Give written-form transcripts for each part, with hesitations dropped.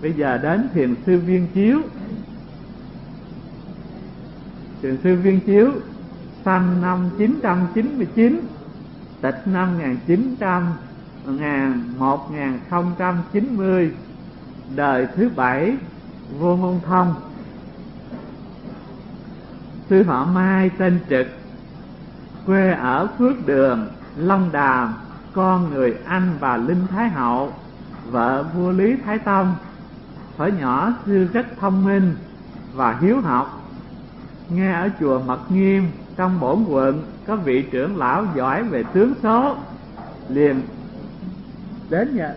Bây giờ đến thiền sư Viên Chiếu. Thiền sư Viên Chiếu sanh năm 999, tịch năm 1090, đời thứ 7, Vô Ngôn Thông. Sư họ Mai tên Trực, quê ở Phước Đường, Long Đàm, con người Anh và Linh Thái Hậu, vợ vua Lý Thái Tông. Thuở nhỏ sư rất thông minh và hiếu học. Nghe ở chùa Mật Nghiêm trong bổn quận có vị trưởng lão giỏi về tướng số, liền đến nhà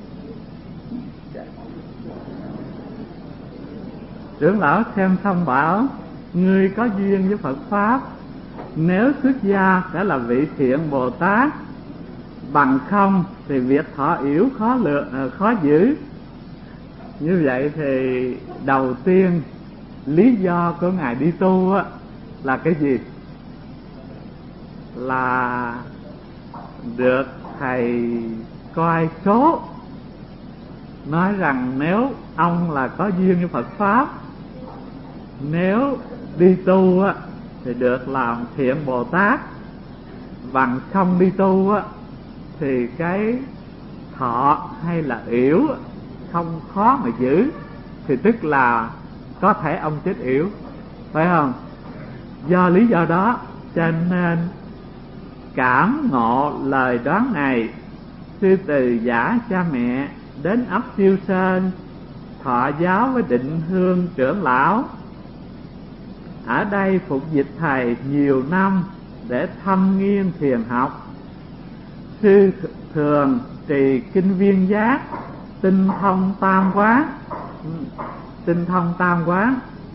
trưởng lão xem xong bảo: ngươi có duyên với Phật pháp, nếu xuất gia sẽ là vị thiện Bồ Tát, bằng không thì việc thọ yểu khó giữ. Như vậy thì đầu tiên lý do của ngài đi tu á là cái gì? Là được thầy coi số nói rằng nếu ông là có duyên với Phật pháp, nếu đi tu á thì được làm thiện Bồ Tát, bằng không đi tu á thì cái thọ hay là yểu không khó mà giữ, thì tức là có thể ông chết yểu, phải không? Do lý do đó cho nên cảm ngộ lời đoán này, sư từ giả cha mẹ đến ấp Siêu Sơn thọ giáo với Định Hương trưởng lão. Ở đây phục dịch thầy nhiều năm để thâm nghiên thiền học. Sư thường trì kinh Viên Giác, tinh thông tam quán.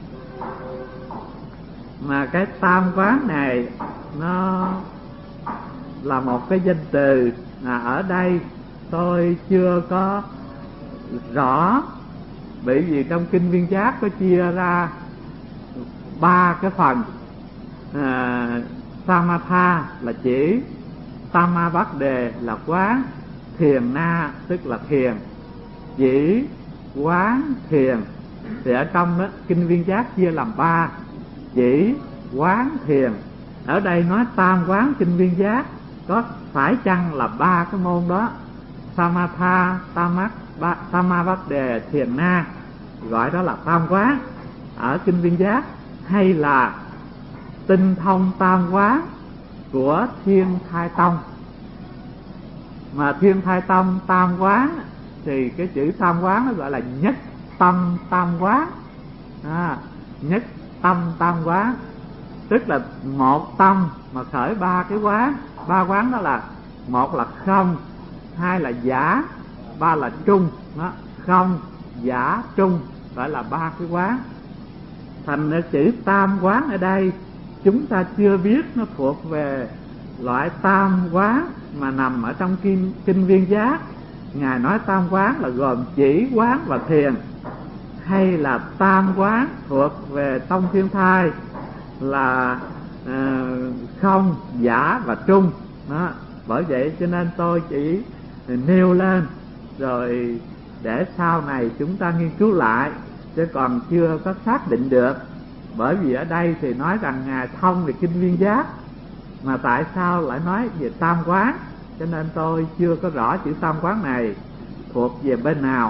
Mà cái tam quán này nó là một cái danh từ mà ở đây tôi chưa có rõ, bởi vì trong kinh Viên Giác có chia ra 3 cái phần. Samatha là chỉ, Samavade là quán, thiền na tức là thiền, chỉ quán thiền. Thì ở trong đó kinh Viên Giác chia làm 3: chỉ, quán, thiền. Ở đây nói tam quán kinh Viên Giác, có phải chăng là 3 cái môn đó? Samatha, Samavade, thiền na, gọi đó là tam quán ở kinh Viên Giác, hay là tinh thông tam quán của Thiên Thai Tông? Mà Thiên Thai Tông tam quán thì cái chữ tam quán nó gọi là nhất tâm tam quán. Nhất tâm tam quán tức là một tâm mà khởi 3 cái quán. 3 quán đó là: một là không, 2 là giả, 3 là trung. Không, giả, trung gọi là 3 cái quán. Thành chữ tam quán ở đây chúng ta chưa biết nó thuộc về loại tam quán mà nằm ở trong kinh Viên Giác. Ngài nói tam quán là gồm chỉ, quán và thiền, hay là tam quán thuộc về tông Thiên Thai là không, giả và trung đó. Bởi vậy cho nên tôi chỉ nêu lên rồi để sau này chúng ta nghiên cứu lại, chứ còn chưa có xác định được. Bởi vì ở đây thì nói rằng Ngài thông về kinh Viên Giác, mà tại sao lại nói về tam quán, cho nên tôi chưa có rõ chữ tam quán này thuộc về bên nào.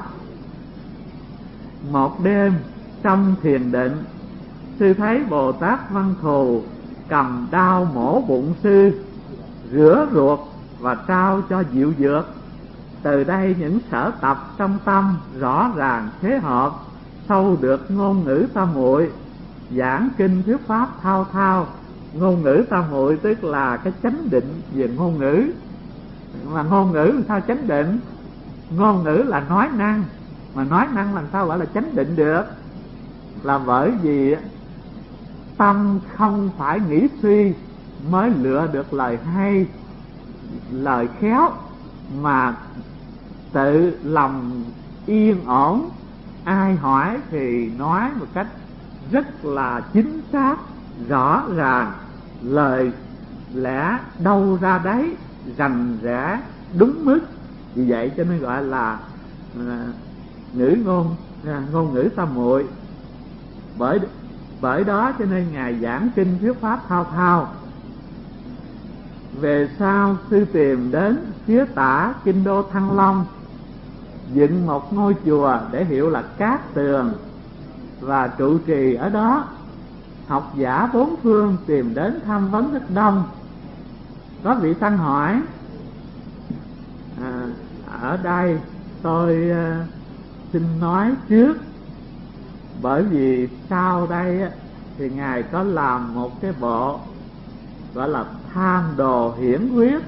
Một đêm trong thiền định, sư thấy Bồ Tát Văn Thù cầm đao mổ bụng sư, rửa ruột và trao cho diệu dược. Từ đây những sở tập trong tâm rõ ràng thế hợp, sâu được ngôn ngữ tam muội, giảng kinh thuyết pháp thao thao. Ngôn ngữ tam muội tức là cái chánh định về ngôn ngữ. Mà ngôn ngữ làm sao chánh định? Ngôn ngữ là nói năng, mà nói năng làm sao gọi là chánh định được? Là bởi vì tâm không phải nghĩ suy mới lựa được lời hay, lời khéo, mà tự lòng yên ổn, ai hỏi thì nói một cách rất là chính xác, rõ ràng, lời lẽ đâu ra đấy, rành rẽ, đúng mức. Vì vậy cho nên gọi là ngôn ngữ tam muội. Bởi đó cho nên ngài giảng kinh thuyết pháp thao thao. Về sau sư tìm đến phía tả kinh đô Thăng Long, dựng một ngôi chùa để hiệu là Cát Tường và trụ trì ở đó. Học giả bốn phương tìm đến tham vấn rất đông. Có vị tăng hỏi: ở đây tôi xin nói trước, bởi vì sau đây thì ngài có làm một cái bộ gọi là Tham Đồ Hiển Quyết.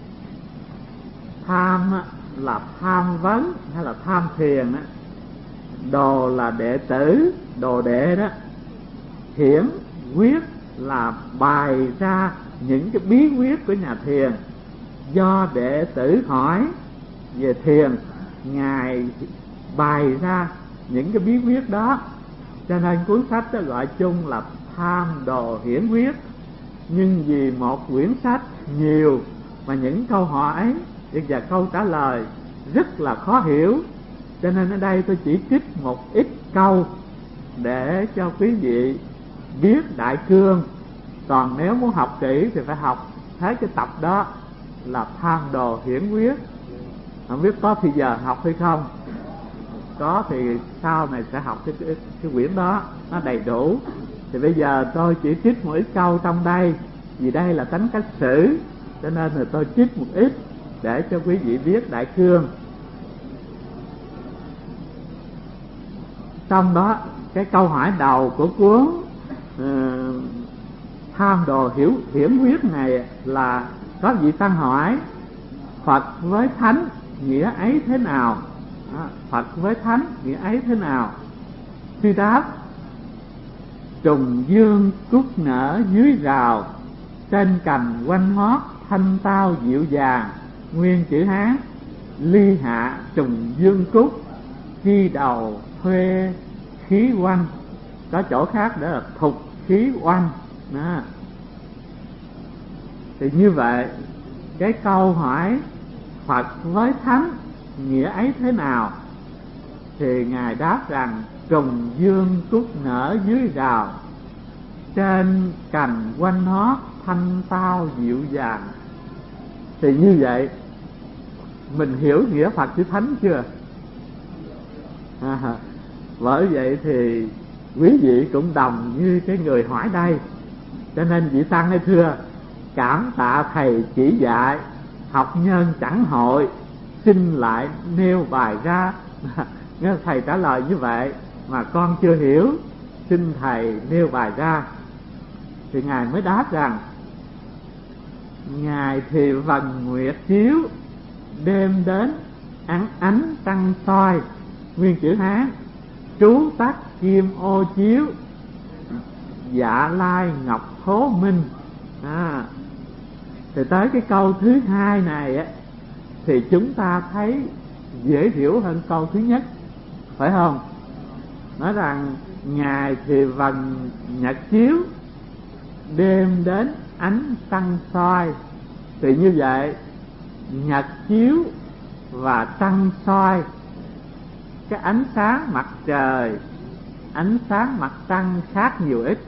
Tham là tham vấn hay là tham thiền á, đồ là đệ tử, đồ đệ đó, hiển quyết là bày ra những cái bí quyết của nhà thiền. Do đệ tử hỏi về thiền, ngài bày ra những cái bí quyết đó, cho nên cuốn sách đó gọi chung là Tham Đồ Hiển Quyết. Nhưng vì một quyển sách nhiều mà những câu hỏi và câu trả lời rất là khó hiểu, cho nên ở đây tôi chỉ trích một ít câu để cho quý vị biết đại cương. Còn nếu muốn học kỹ thì phải học hết cái tập đó là Tham Đồ Hiển Quyết. Không biết có thì giờ học hay không? Có thì sau này sẽ học cái quyển đó nó đầy đủ. Thì bây giờ tôi chỉ trích một ít câu trong đây, vì đây là tánh cách sử, cho nên là tôi trích một ít để cho quý vị biết đại cương. Trong đó cái câu hỏi đầu của cuốn Tham Đồ Hiển Quyết này là có vị tăng hỏi: Phật với Thánh nghĩa ấy thế nào? Phật với Thánh nghĩa ấy thế nào? Sư đáp: Trùng dương cúc nở dưới rào, trên cành quanh hót thanh tao dịu dàng. Nguyên chữ Hán: ly hạ trùng dương cúc, chi đầu thuê khí oanh. Có chỗ khác đó là thục khí oanh đó. Thì như vậy cái câu hỏi Phật với Thánh nghĩa ấy thế nào, thì ngài đáp rằng trùng dương cúc nở dưới rào, trên cành quanh hót thanh tao dịu dàng. Thì như vậy mình hiểu nghĩa Phật chữ Thánh chưa? Bởi vậy thì quý vị cũng đồng như cái người hỏi đây. Cho nên vị tăng ấy thưa: Cảm tạ thầy chỉ dạy, học nhân chẳng hội, xin lại nêu bài ra. Nếu thầy trả lời như vậy mà con chưa hiểu, xin thầy nêu bài ra. Thì ngài mới đáp rằng: Ngài thì vầng nguyệt chiếu, đêm đến ánh trăng soi. Nguyên chữ Hán: trú tắc kim ô chiếu, dạ lai ngọc thố minh. Thì tới cái câu thứ hai này á, thì chúng ta thấy dễ hiểu hơn câu thứ nhất, phải không? Nói rằng ngài thì vầng nhật chiếu, đêm đến ánh trăng soi. Thì như vậy nhật chiếu và trăng soi, cái ánh sáng mặt trời, ánh sáng mặt trăng khác nhiều ít.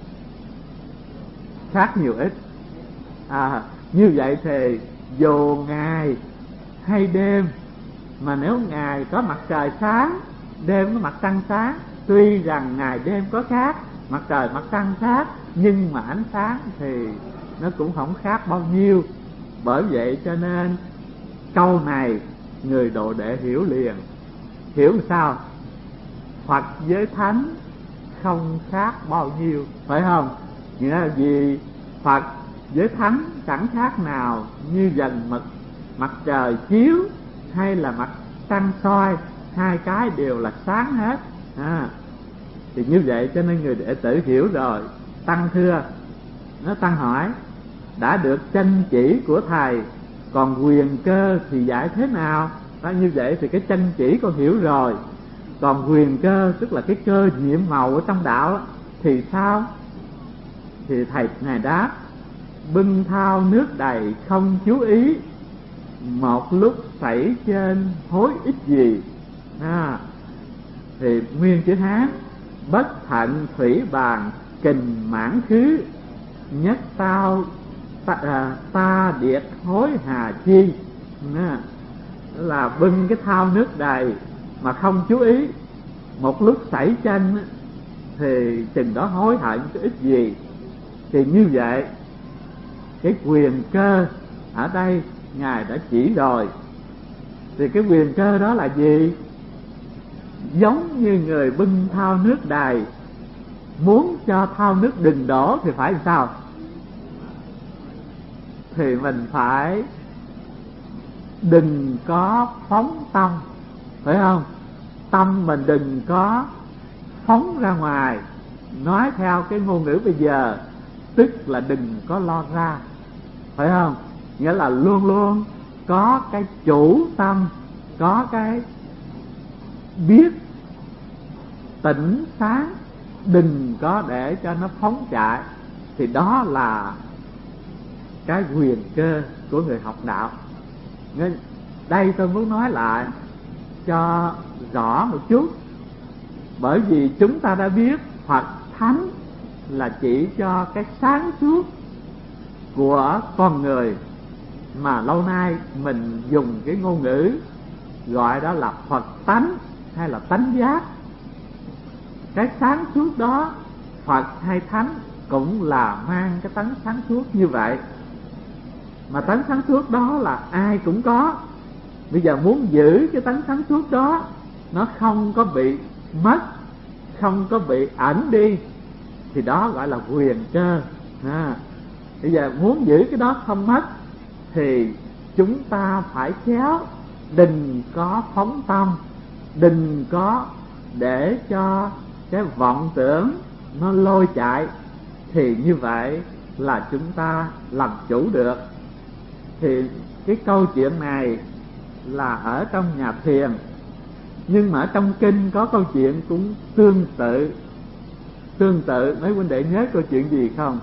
Như vậy thì dù ngày hay đêm, mà nếu ngày có mặt trời sáng, đêm có mặt trăng sáng, tuy rằng ngày đêm có khác, mặt trời mặt trăng khác, nhưng mà ánh sáng thì nó cũng không khác bao nhiêu. Bởi vậy cho nên câu này người độ đệ hiểu liền. Hiểu sao? Phật với Thánh không khác bao nhiêu, phải không? Nghĩa là vì Phật với Thánh chẳng khác nào như dần mặt trời chiếu hay là mặt trăng soi, hai cái đều là sáng hết. Thì như vậy cho nên người đệ tử hiểu rồi. Tăng thưa, nó tăng hỏi: đã được chân chỉ của thầy, còn quyền cơ thì giải thế nào? Đó, như vậy thì cái chân chỉ con hiểu rồi, còn quyền cơ tức là cái cơ nhiệm màu ở trong đạo đó, thì sao? Thì thầy ngài đáp: bưng thao nước đầy không chú ý, một lúc xảy trên hối ích gì. thì nguyên chữ Hán: bất thận thủy bàn kình mãn khứ, nhất ta điệt hối hà chi. Là bưng cái thau nước đầy mà không chú ý, một lúc sảy chân thì chừng đó hối hận cái ít gì. Thì như vậy, cái quyền cơ ở đây Ngài đã chỉ rồi. Thì cái quyền cơ đó là gì? Giống như người bưng thau nước đầy, muốn cho thau nước đừng đổ thì phải làm sao? Thì mình phải đừng có phóng tâm, phải không? Tâm mình đừng có phóng ra ngoài. Nói theo cái ngôn ngữ bây giờ, tức là đừng có lo ra, phải không? Nghĩa là luôn luôn có cái chủ tâm, có cái biết tỉnh sáng, đừng có để cho nó phóng chạy. Thì đó là cái quyền cơ của người học đạo. Nên đây tôi muốn nói lại cho rõ một chút. Bởi vì chúng ta đã biết Phật Thánh là chỉ cho cái sáng suốt của con người, mà lâu nay mình dùng cái ngôn ngữ gọi đó là Phật tánh hay là tánh giác. Cái sáng suốt đó, Phật hay Thánh cũng là mang cái tánh sáng suốt như vậy. Mà tánh sáng suốt đó là ai cũng có. Bây giờ muốn giữ cái tánh sáng suốt đó, nó không có bị mất, không có bị ẩn đi, thì đó gọi là quyền cơ. Bây giờ muốn giữ cái đó không mất thì chúng ta phải khéo, đừng có phóng tâm, đừng có để cho cái vọng tưởng nó lôi chạy. Thì như vậy là chúng ta làm chủ được. Thì cái câu chuyện này là ở trong nhà thiền, nhưng mà ở trong kinh có câu chuyện cũng tương tự. Mấy huynh đệ nhớ câu chuyện gì không?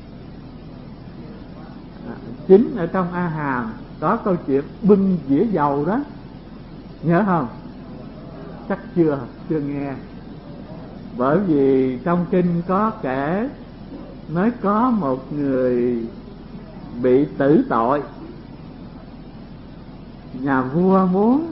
Chính ở trong A Hàm có câu chuyện bưng dĩa dầu đó, nhớ không? Chắc chưa nghe. Bởi vì trong kinh có kể, nói có một người bị tử tội, nhà vua muốn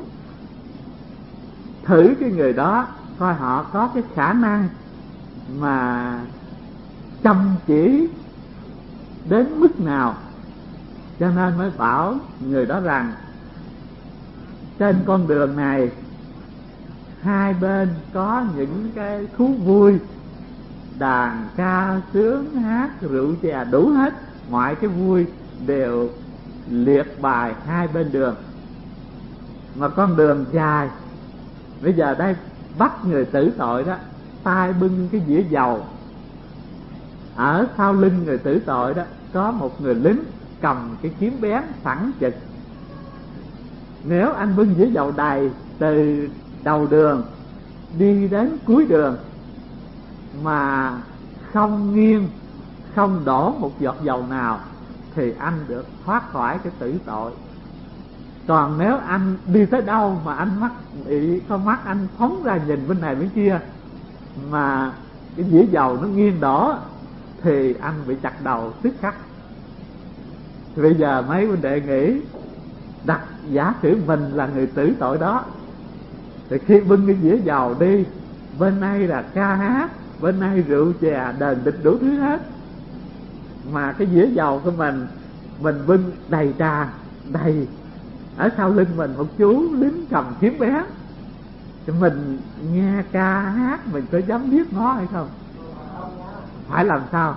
thử cái người đó coi họ có cái khả năng mà chăm chỉ đến mức nào, cho nên mới bảo người đó rằng trên con đường này hai bên có những cái thú vui, đàn ca sướng hát rượu chè đủ hết, mọi cái vui đều liệt bài hai bên đường. Mà con đường dài, bây giờ đây bắt người tử tội đó, tay bưng cái dĩa dầu, ở sau lưng người tử tội đó có một người lính cầm cái kiếm bén sẵn chực. Nếu anh bưng dĩa dầu đầy từ đầu đường đi đến cuối đường mà không nghiêng, không đổ một giọt dầu nào, thì anh được thoát khỏi cái tử tội. Còn nếu anh đi tới đâu mà anh con mắt anh phóng ra nhìn bên này bên kia, mà cái dĩa dầu nó nghiêng đổ, thì anh bị chặt đầu tức khắc. Thì bây giờ mấy huynh đệ nghĩ, đặt giả sử mình là người tử tội đó, thì khi bưng cái dĩa dầu đi, bên đây là ca hát, bên đây rượu chè đền địch đủ thứ hết, mà cái dĩa dầu của mình bưng đầy trà đầy, ở sau lưng mình một chú lính cầm kiếm bén, thì mình nghe ca hát mình có dám liếc ngó hay không? Phải làm sao?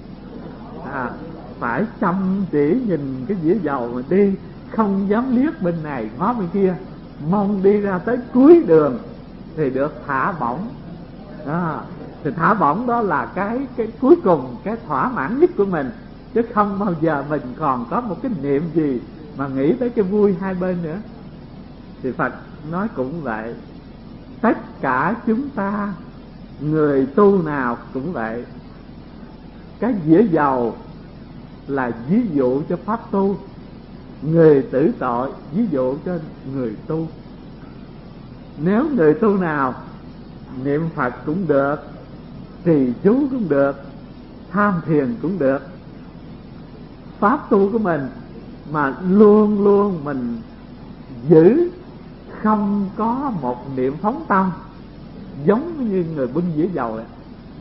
Phải chăm chỉ nhìn cái dĩa dầu mà đi, không dám liếc bên này ngó bên kia, mong đi ra tới cuối đường thì được thả bổng. Thì thả bổng đó là cái cuối cùng, cái thỏa mãn nhất của mình, chứ không bao giờ mình còn có một cái niệm gì mà nghĩ tới cái vui hai bên nữa. Thì Phật nói cũng vậy, tất cả chúng ta người tu nào cũng vậy. Cái dĩa dầu là ví dụ cho pháp tu, người tử tội ví dụ cho người tu. Nếu người tu nào niệm Phật cũng được, trì chú cũng được, tham thiền cũng được. Pháp tu của mình mà luôn luôn mình giữ không có một niệm phóng tâm, giống như người bưng dĩa dầu ấy.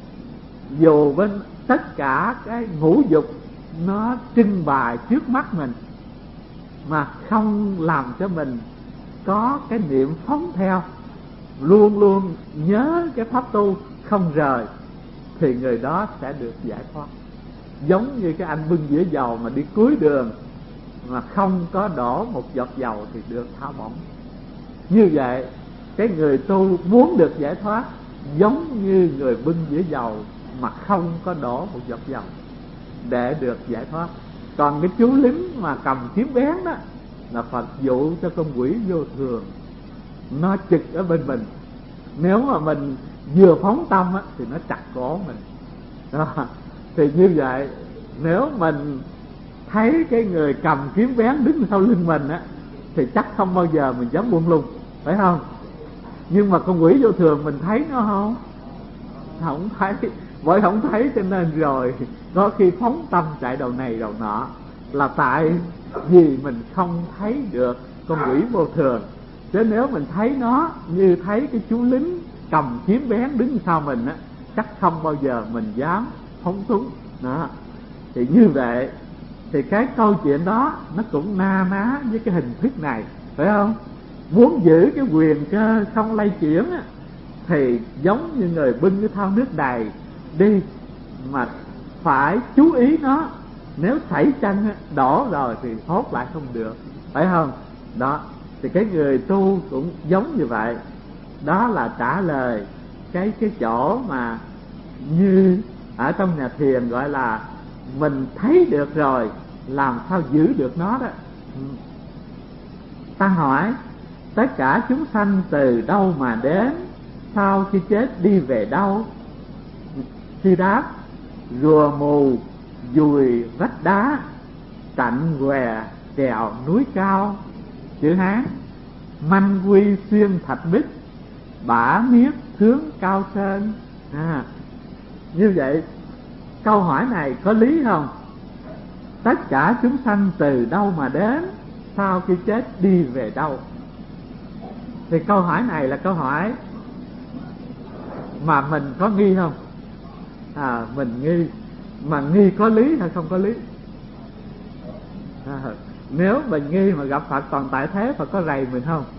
Dù bên tất cả cái ngũ dục nó trưng bày trước mắt mình, mà không làm cho mình có cái niệm phóng theo, luôn luôn nhớ cái pháp tu không rời, thì người đó sẽ được giải thoát. Giống như cái anh bưng dĩa dầu mà đi cuối đường mà không có đổ một giọt dầu thì được thả bỏng. Như vậy cái người tu muốn được giải thoát giống như người bưng dĩa dầu mà không có đổ một giọt dầu để được giải thoát. Còn cái chú lính mà cầm kiếm bén đó là Phật dụ cho con quỷ vô thường nó trực ở bên mình. Nếu mà mình vừa phóng tâm á, thì nó chặt cổ mình đó. Thì như vậy nếu mình thấy cái người cầm kiếm bén đứng sau lưng mình á, thì chắc không bao giờ mình dám buông lung, phải không? Nhưng mà con quỷ vô thường mình thấy nó không? Không thấy. Bởi không thấy cho nên rồi có khi phóng tâm chạy đầu này đầu nọ, là tại vì mình không thấy được con quỷ vô thường. Chứ nếu mình thấy nó như thấy cái chú lính cầm kiếm bén đứng sau mình á, chắc không bao giờ mình dám phóng súng đó. Thì như vậy thì cái câu chuyện đó nó cũng na ná với cái hình thức này, phải không? Muốn giữ cái quyền cơ không lay chuyển á, thì giống như người bưng cái thau nước đầy đi, mà phải chú ý nó. Nếu sảy chân đổ rồi thì hốt lại không được, phải không? Đó, thì cái người tu cũng giống như vậy. Đó là trả lời cái chỗ mà như ở trong nhà thiền gọi là mình thấy được rồi, làm sao giữ được nó đó. Ta hỏi tất cả chúng sanh từ đâu mà đến, sau khi chết đi về đâu? Khi đáp rùa mù dùi vách đá, cạnh què trèo núi cao. Chữ Hán manh quy xuyên thạch bích, bả miết thướng cao sơn. Như vậy câu hỏi này có lý không? Tất cả chúng sanh từ đâu mà đến, sau khi chết đi về đâu? Thì câu hỏi này là câu hỏi mà mình có nghi không? Mình nghi. Mà nghi có lý hay không có lý? Nếu mình nghi mà gặp Phật còn tại thế, Phật có rầy mình không?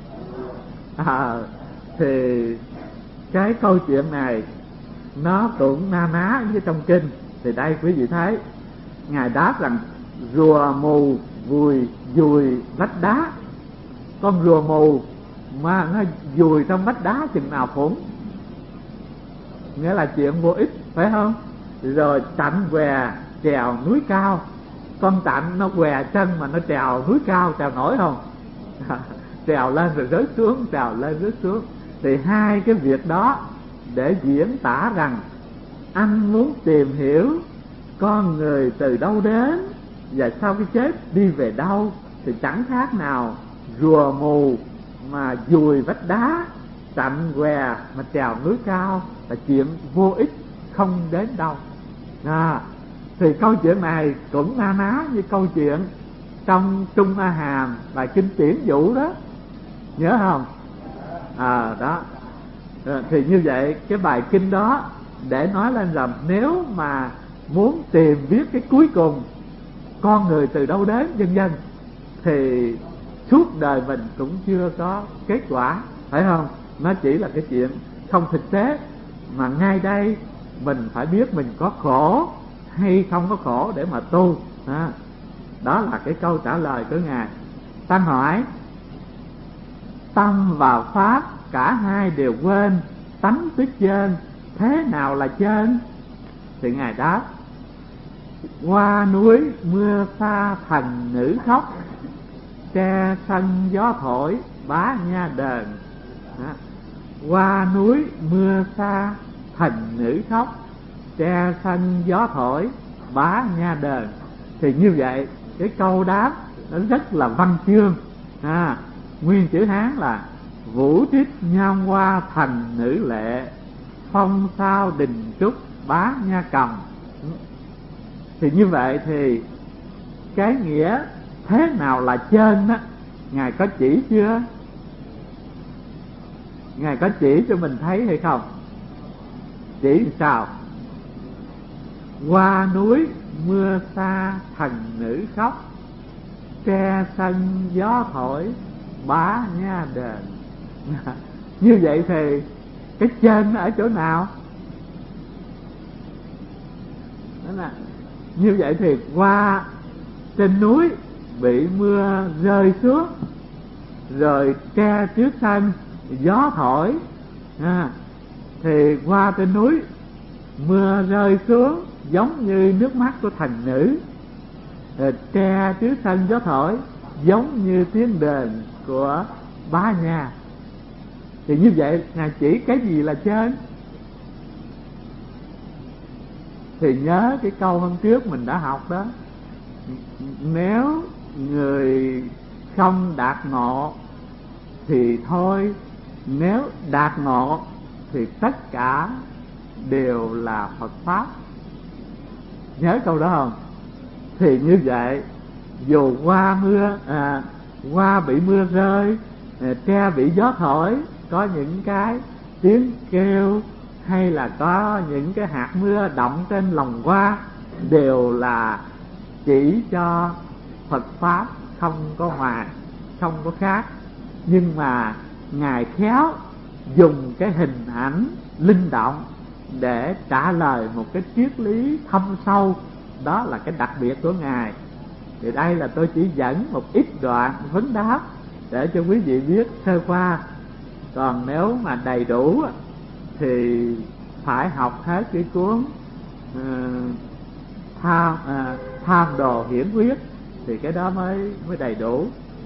Thì cái câu chuyện này nó cũng na ná với trong kinh. Thì đây quý vị thấy Ngài đáp rằng rùa mù dùi vách đá. Con rùa mù mà nó dùi trong vách đá chừng nào phủng, nghĩa là chuyện vô ích, phải không? Rồi tạnh què trèo núi cao. Con tạnh nó què chân mà nó trèo núi cao, trèo nổi không? Trèo lên rồi rớt xuống, trèo lên rớt xuống. Thì hai cái việc đó để diễn tả rằng anh muốn tìm hiểu con người từ đâu đến và sau khi chết đi về đâu, thì chẳng khác nào rùa mù mà dùi vách đá, tạnh què mà trèo núi cao, là chuyện vô ích, không đến đâu. Thì câu chuyện này cũng na ná như câu chuyện trong Trung A Hàm bài kinh Tiễn Vũ đó, nhớ không? Đó. Thì như vậy cái bài kinh đó để nói lên rằng nếu mà muốn tìm biết cái cuối cùng con người từ đâu đến vân vân, thì suốt đời mình cũng chưa có kết quả, phải không? Nó chỉ là cái chuyện không thực tế, mà ngay đây mình phải biết mình có khổ hay không có khổ để mà tu. Đó là cái câu trả lời của Ngài. Ta hỏi tâm và pháp cả hai đều quên, tánh tức chên, thế nào là chên? Thì Ngài đáp qua núi mưa xa thần nữ khóc, tre sân gió thổi bá nha đờn. Qua núi mưa xa thần nữ khóc, tre sân gió thổi bá nha đờn. Thì như vậy cái câu đáp nó rất là văn chương. Nguyên chữ Hán là vũ trích nham hoa thần nữ lệ, phong sao đình trúc bá nha cầm. Thì như vậy thì cái nghĩa thế nào là trên á, Ngài có chỉ chưa? Ngài có chỉ cho mình thấy hay không? Chỉ sao? Qua núi mưa xa thần nữ khóc, tre sân gió thổi bá nha đền. Như vậy thì cái trên ở chỗ nào? Đó là như vậy thì qua trên núi bị mưa rơi xuống, rồi tre trước sân gió thổi, thì qua trên núi mưa rơi xuống giống như nước mắt của thần nữ, rồi tre trước sân gió thổi giống như tiếng đền của bá nha. Thì như vậy Ngài chỉ cái gì là trên? Thì nhớ cái câu hôm trước mình đã học đó, nếu người không đạt ngộ thì thôi, nếu đạt ngộ thì tất cả đều là Phật Pháp. Nhớ câu đó không? Thì như vậy dù qua mưa, qua bị mưa rơi, tre bị gió thổi, có những cái tiếng kêu hay là có những cái hạt mưa động trên lòng hoa, đều là chỉ cho Phật Pháp, không có ngoài, không có khác. Nhưng mà Ngài khéo dùng cái hình ảnh linh động để trả lời một cái triết lý thâm sâu. Đó là cái đặc biệt của Ngài. Thì đây là tôi chỉ dẫn một ít đoạn vấn đáp để cho quý vị biết sơ qua. Còn nếu mà đầy đủ thì phải học hết cái cuốn Tham Đồ Hiển Quyết, thì cái đó mới đầy đủ.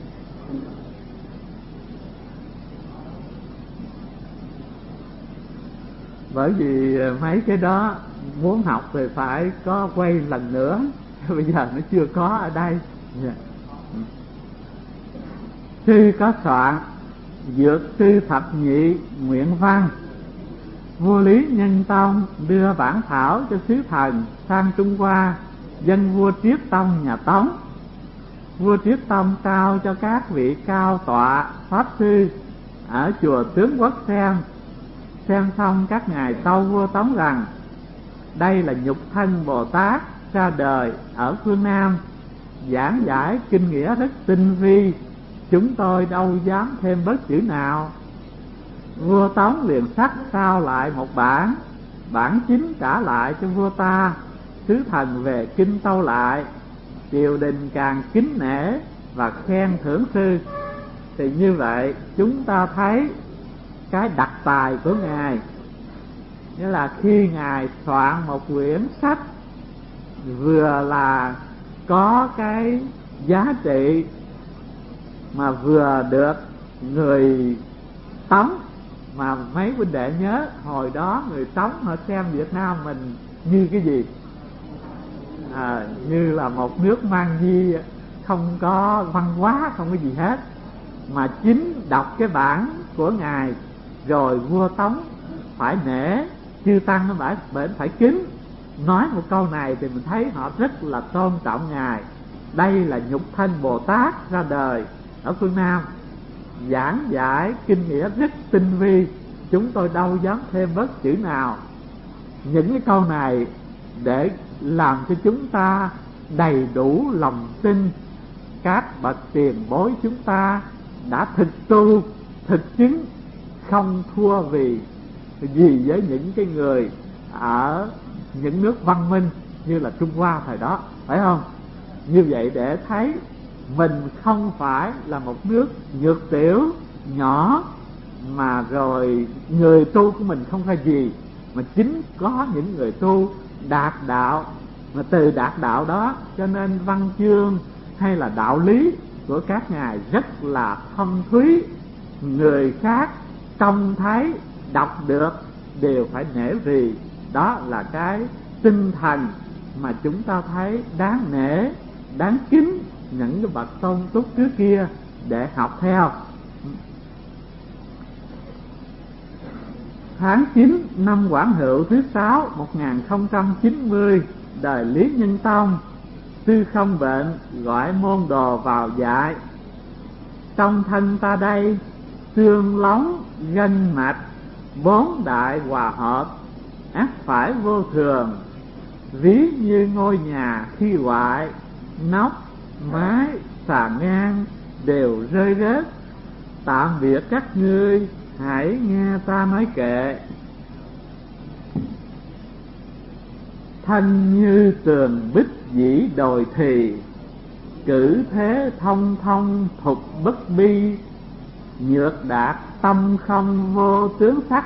Bởi vì mấy cái đó muốn học thì phải có quay lần nữa, bây giờ nó chưa có ở đây. Sư có soạn Dược Sư Thập Nhị Nguyện Văn. Vua Lý Nhân Tông đưa bản thảo cho sứ thần sang Trung Hoa, dân vua Triết Tông nhà Tống. Vua Triết Tông trao cho các vị cao tọa pháp sư ở chùa Tướng Quốc xem xong các ngài tâu vua Tống rằng đây là nhục thân Bồ Tát ra đời ở phương Nam, giảng giải kinh nghĩa rất tinh vi, chúng tôi đâu dám thêm bất chữ nào. Vua Tống liền sắc sao lại một bản chính trả lại cho vua ta. Sứ thần về kinh tâu lại, triều đình càng kính nể và khen thưởng sư. Thì như vậy chúng ta thấy cái đặc tài của Ngài, nghĩa là khi Ngài soạn một quyển sách vừa là có cái giá trị, mà vừa được người Tống, mà mấy huynh đệ nhớ hồi đó người Tống họ xem Việt Nam mình như cái gì? Như là một nước mang di, không có văn hóa, không có gì hết. Mà chính đọc cái bản của Ngài rồi vua Tống phải nể, chư tăng nó phải kính. Nói một câu này thì mình thấy họ rất là tôn trọng Ngài. Đây là nhục thân Bồ Tát ra đời ở phương Nam, giảng giải kinh nghĩa rất tinh vi, chúng tôi đâu dám thêm bất chữ nào. Những cái câu này để làm cho chúng ta đầy đủ lòng tin các bậc tiền bối chúng ta đã thực tu, thực chứng, không thua vì gì với những cái người ở những nước văn minh như là Trung Hoa thời đó, phải không? Như vậy để thấy mình không phải là một nước nhược tiểu nhỏ, mà rồi người tu của mình không phải gì, mà chính có những người tu đạt đạo, mà từ đạt đạo đó cho nên văn chương hay là đạo lý của các ngài rất là thâm thúy, người khác trông thấy đọc được đều phải nể rì. Đó là cái tinh thần mà chúng ta thấy đáng nể, đáng kính những cái bậc tôn túc trước kia để học theo. Tháng 9 năm Quảng Hữu thứ 6 1090, đời Lý Nhân Tông, tư không bệnh gọi môn đồ vào dạy. Trong thân ta đây xương lóng gân mạch, bốn đại hòa hợp, ắt phải vô thường. Ví như ngôi nhà khi hoại, nóc mái sàn ngang đều rơi rớt. Tạm biệt các ngươi, hãy nghe ta nói kệ. Thân như tường bích dĩ đồi thì, cử thế thông thông thục bất bi. Nhược đạt tâm không vô tướng sắc,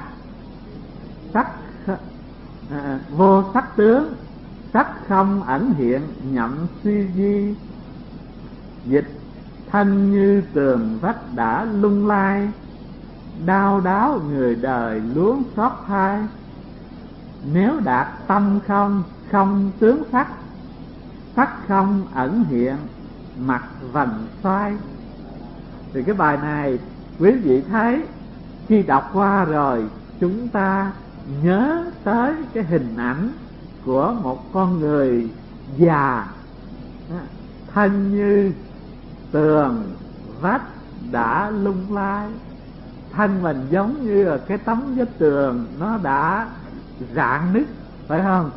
vô sắc tướng, sắc không ẩn hiện nhậm suy di. Dịch: thân như tường vách đã lung lai, đau đáo người đời luống xót thai. Nếu đạt tâm không, không tướng sắc, sắc không ẩn hiện mặt vành xoay. Thì cái bài này quý vị thấy, khi đọc qua rồi chúng ta nhớ tới cái hình ảnh của một con người già, thân như tường vách đã lung lay. Thân mình giống như là cái tấm vách tường nó đã rạn nứt, phải không?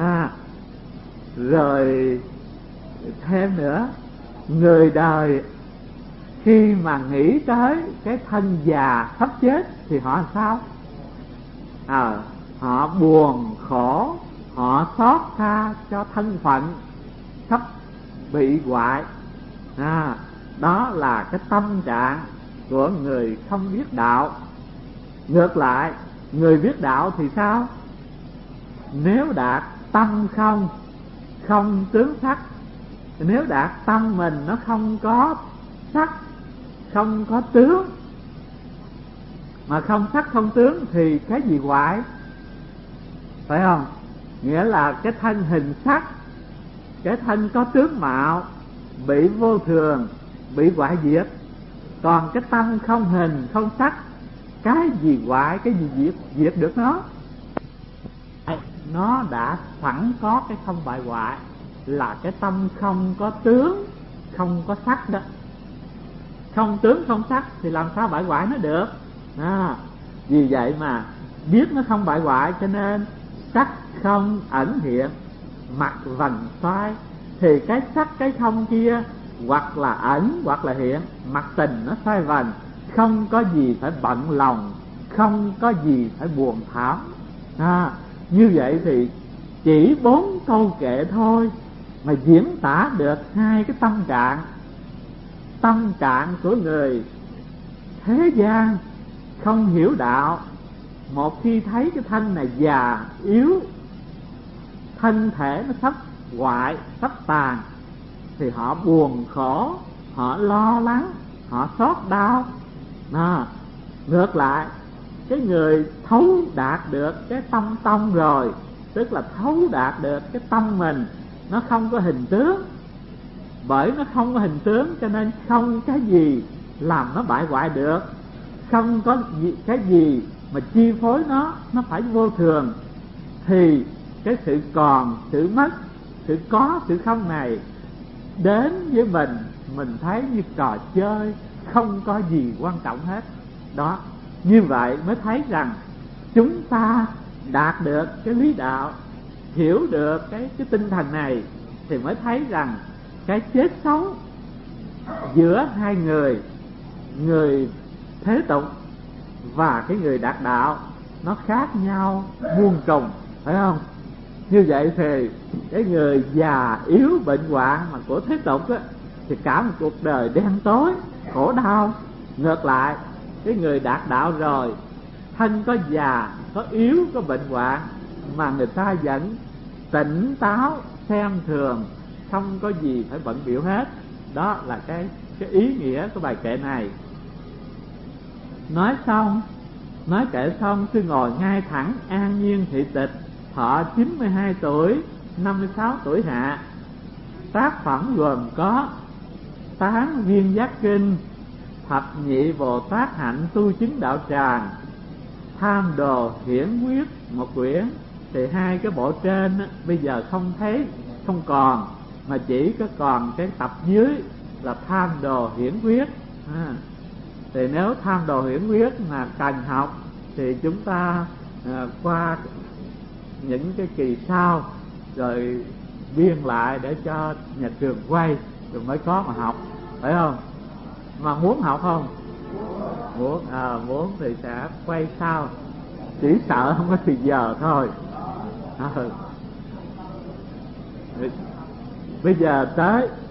Rồi thêm nữa, người đời khi mà nghĩ tới cái thân già sắp chết thì họ sao? Họ buồn khổ, họ xót xa cho thân phận sắp bị hoại. Đó là cái tâm trạng của người không biết đạo. Ngược lại, người biết đạo thì sao? Nếu đạt tâm không, không tướng sắc, nếu đạt tâm mình nó không có sắc, không có tướng, mà không sắc không tướng thì cái gì hoại? Phải không? Nghĩa là cái thân hình sắc, cái thân có tướng mạo bị vô thường, bị hoại diệt. Còn cái tâm không hình, không sắc, cái gì hoại, cái gì diệt được nó? Nó đã sẵn có cái không bại hoại, là cái tâm không có tướng, không có sắc đó. Không tướng không sắc thì làm sao bại hoại nó được? Vì vậy mà biết nó không bại hoại, cho nên sắc không ẩn hiện mặt vành xoay. Thì cái sắc cái không kia hoặc là ẩn hoặc là hiện, mặt tình nó xoay vành, không có gì phải bận lòng, không có gì phải buồn thảm. Như vậy thì chỉ 4 câu kệ thôi mà diễn tả được hai cái tâm trạng. Tâm trạng của người thế gian không hiểu đạo, một khi thấy cái thân này già yếu, thân thể nó sắp hoại, sắp tàn, thì họ buồn khổ, họ lo lắng, họ xót đau. Ngược lại, cái người thấu đạt được cái tâm tông rồi, tức là thấu đạt được cái tâm mình nó không có hình tướng. Bởi nó không có hình tướng cho nên không cái gì làm nó bại hoại được, không có cái gì mà chi phối nó phải vô thường. Thì cái sự còn, sự mất, sự có, sự không này đến với mình thấy như trò chơi, không có gì quan trọng hết. Đó, như vậy mới thấy rằng chúng ta đạt được cái lý đạo, hiểu được cái tinh thần này, thì mới thấy rằng cái chết sống giữa hai người, người thế tục và cái người đạt đạo, nó khác nhau muôn trùng, phải không? Như vậy thì cái người già yếu bệnh hoạn mà của thế tục á, thì cả một cuộc đời đen tối, khổ đau. Ngược lại, cái người đạt đạo rồi, thân có già, có yếu, có bệnh hoạn, mà người ta vẫn tỉnh táo, xem thường, không có gì phải bận biểu hết. Đó là cái ý nghĩa của bài kệ này. Nói xong, nói kệ xong, sư ngồi ngay thẳng an nhiên thị tịch, thọ 92 tuổi, 56 tuổi hạ. Tác phẩm gồm có Tán Viên Giác Kinh, Thập Nhị Bồ Tát Hạnh Tu Chứng Đạo Tràng, Tham Đồ Hiển Quyết một quyển. Thì hai cái bộ trên á, bây giờ không thấy, không còn, mà chỉ có còn cái tập dưới là Tham Đồ Hiển Quyết. Thì nếu Tham Đồ Hiển Quyết mà cần học thì chúng ta qua những cái kỳ sau rồi biên lại để cho nhà trường quay rồi mới có mà học, phải không? Mà muốn học không? Muốn thì sẽ quay sau, chỉ sợ không có thời giờ thôi. Bây giờ tới